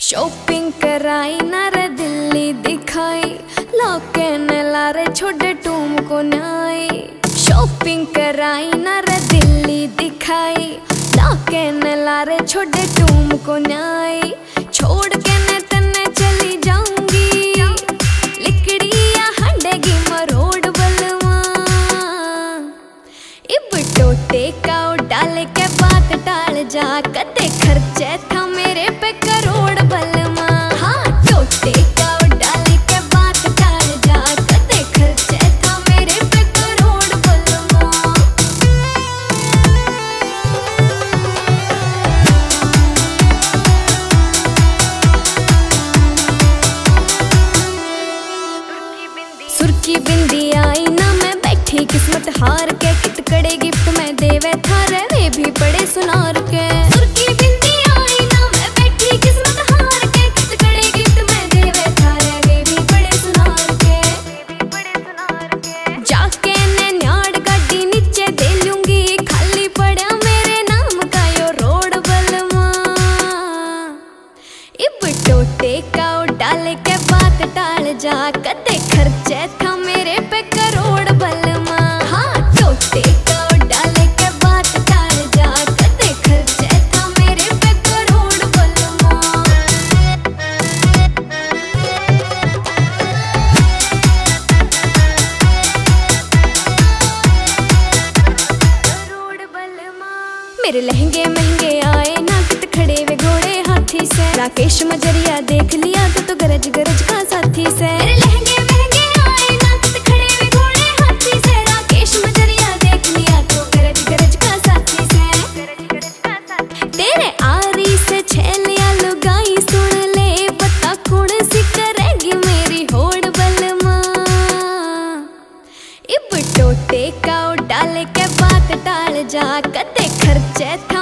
Shopping कराई ना रे दिल्ली दिखाई, लाके ने लारे छोड़े टूम को नाई। शॉपिंग कराई ना रे दिल्ली दिखाई, लाके ने लारे छोड़े टूम को नाई। छोड़ के ने तन्ने चली जाऊंगी, लिकड़िया हंडेगी मरोड़ बलवा। इब टोटे का डाले के बात टाल जा, कदे खर्चे था मेरे पे करोड़ बलमा। हाँ टोटे का डाले के बात टाल जा, कदे खर्चे था मेरे पे करोड़ बलमा। सुर्खी बिंदी आई ना मैं बैठी किस्मत हार के, कितकड़े गिफ्ट में देवे थारे वे भी पड़े सुनार के। सुर्खी बिंदी आई ना मैं बैठी किस्मत हार के, कितकड़े गिफ्ट में देवे थारे वे भी पड़े सुनार के। जाके ने न्याड़ गाड़ी नीचे दे लूंगी, खाली पड़ा मेरे नाम का यो रोड बलमा। इब टोटे का डाले के बात टाल जा, कदे खर्चे था मेरे पे करोड़ बलमा। हाँ टोटे का डाले के बात टाल जा, कदे खर्चे था मेरे पे करोड़ बलमा। मेरे लहंगे महंगे आए ना, कित खड़े वे घोड़े हाथी से। राकेश मजरिया देख लिया तो गरज गरज का साथी से। मेरे लहंगे महंगे आए ना, कित खड़े वे घोड़े हाथी से। राकेश मजरिया देख लिया तो गरज गरज का साथी से। तेरे आरी से छेलिया लुगाई सुन ले, बता कौन सी करेगी मेरी होड़ बलमा। इब टोटे का डाले के बात टाल जा, कदे खर्चे था